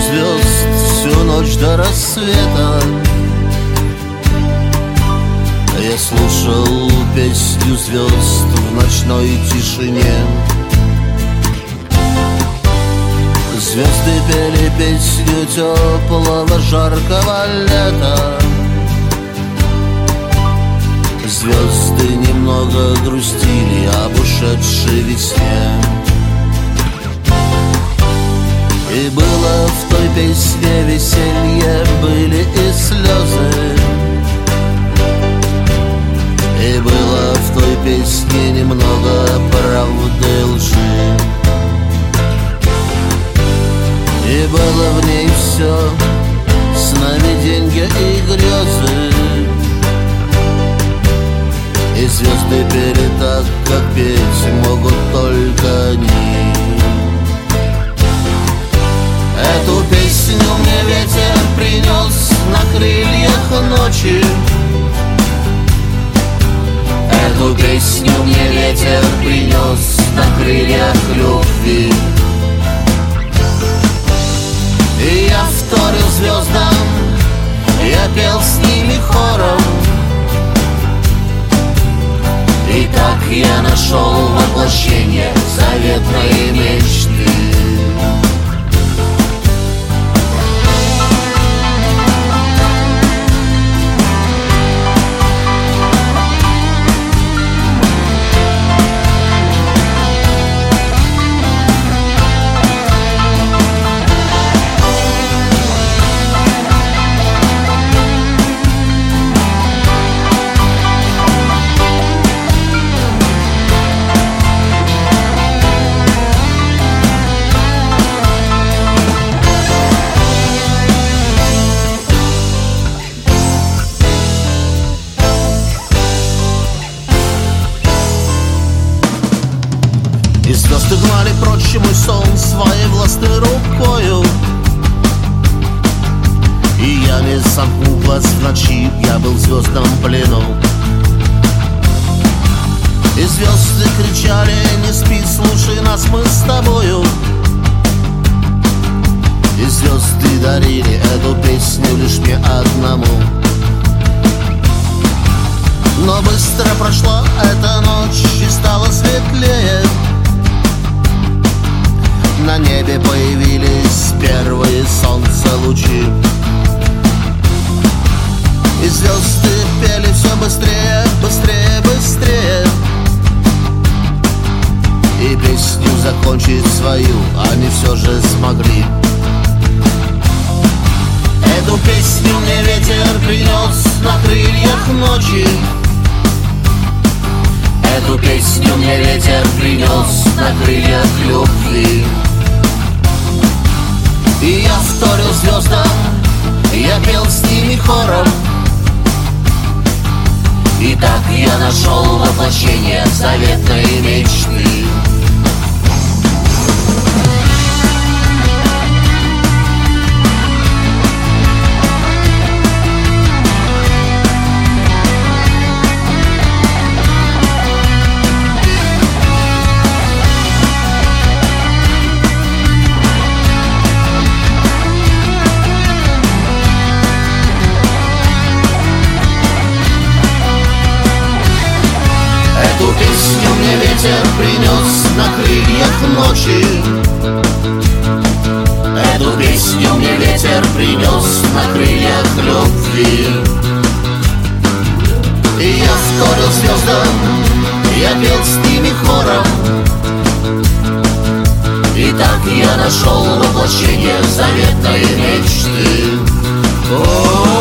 звезд всю ночь до рассвета. Я слушал песню звезд в ночной тишине. Звезды пели песню теплого жаркого лета. Звезды немного грустили об ушедшей весне. И было в той песне веселье, были и слезы. И было в той песне немного правды и лжи. И было в ней все: сновиденья и грезы. И звезды пели так, как петь могут только они. Эту песню мне ветер принес на крыльях ночи. Эту песню мне ветер принес на крыльях любви. И я вторил звездам, я пел с ними хором. И так я нашел воплощение заветной мечты. И звезды гнали прочь мой сон своей властной рукою. И я не сомкнул глаз в ночи, я был в звездном плену. И звезды кричали: не спи, слушай нас, мы с тобою. И звезды дарили эту песню лишь мне одному. Но быстро прошла эта ночь и стало светлее. На небе появились первые солнца лучи. И звезды пели все быстрее, быстрее, быстрее. И песню закончить свою они все же смогли. Эту песню мне ветер принес на крыльях ночи. Эту песню мне ветер принес на крыльях любви. И я вторил звездам, я пел с ними хором. И так я нашел воплощение заветной мечты. Эту песню мне ветер принес на крыльях ночи. Эту песню мне ветер принес на крыльях любви. И я вторил звездам, я пел с ними хором. И так я нашел воплощение заветной мечты.